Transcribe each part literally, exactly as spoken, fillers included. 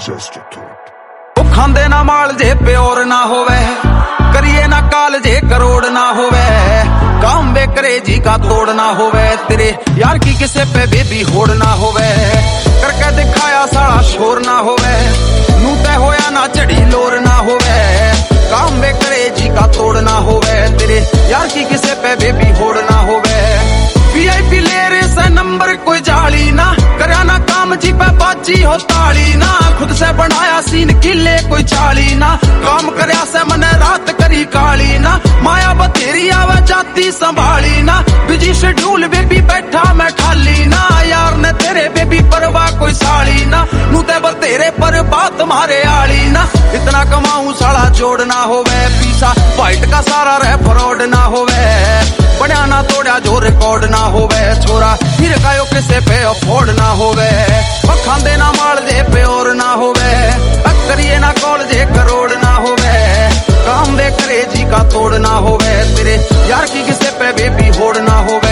Just a thought. वो खांदे ना माल जे प्योर ना होवे, करिए ना काल जे करोड़ ना होवे, काम वे करे जी का तोड़ ना होवे, तेरे यार की किसे पे बेबी होड़ ना होवे, करके दिखाया सारा शोर ना होवे, नू ते होया ना चढ़ी लोर ना होवे, काम वे करे जी का तोड़ ना होवे, तेरे यार की किसे पे बेबी होड़ ना होवे। वीआईपी ले रे से नंबर कोई जाली ना, करया ना काम जी पे बाजी हो ताली ना, खुद से बनाया सीन किले कोई चाली ना, काम करया से मने रात करी काली ना, माया बतेरी आवे जाती संभाली ना, बिजी शेड्यूल बेबी बैठा मैं ठाली ना, यार ने तेरे बेबी परवा कोई साली ना, नू ते बतेरे पर बात मारे आली ना, इतना कमाऊं साला जोड़ ना होवे, पीसा वाइट का सारा रह फ्रॉड ना होवे, बना ना तोड़ा जो रिकॉर्ड ना होवे, छोरा फिर गायो किसे पे अफोर्ड ना होवे, खांदे ना माल जे प्योर ना होवे, करिए ना कॉल जे करोड़ ना होवे, काम वे करे जी का तोड़ ना होवे, तेरे यार की किसे पे बेबी होड़ ना होवे।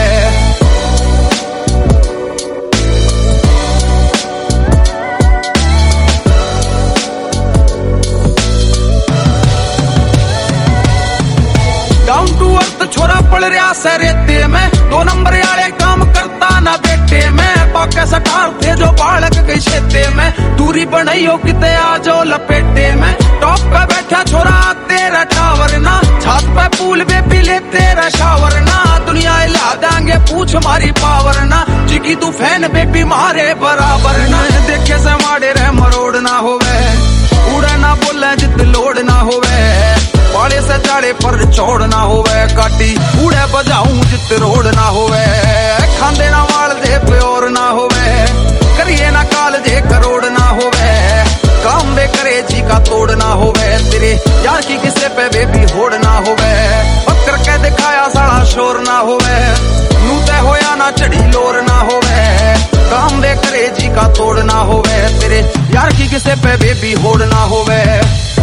डाउन टू अर्थ छोरा पड़ रहा से रेते में, दो नंबर यारे काम करता ना बेटे में, पाके सटार थे जो बालक गई छेते में, दूरी बनाई हो किते आ जो लपेटे में, टॉप पे बैठा छोरा तेरा टावर ना, छत पे पूल बेबी ले तेरा शावर ना, दुनिया हिला देंगे पूछ मारी पावर ना, जिकी तू फैन बेबी मारे बराबर ना, देखे से मारे रह मरोड़ ना होवे, उड़े ना बोले जित लोड ना होवे, पाले से चाड़े पर चौड़ ना होवे, काटी उड़े बजाऊं जित रोड ना होवे, खांदे ना माल जे प्योर ना होवे, करिए ना काल जे करोड़ ना होवे, काम वे करे जी का तोड़ ना होवे, तेरे यार की किसे पे बेबी होड़ ना होवे, पक्कर के दिखाया सारा शोर ना होवे, नू ते होया ना चढ़ी लोर ना होवे, काम वे करे जी का तोड़ ना होवे, तेरे यार की किसे पे बेबी होड़ ना होवे।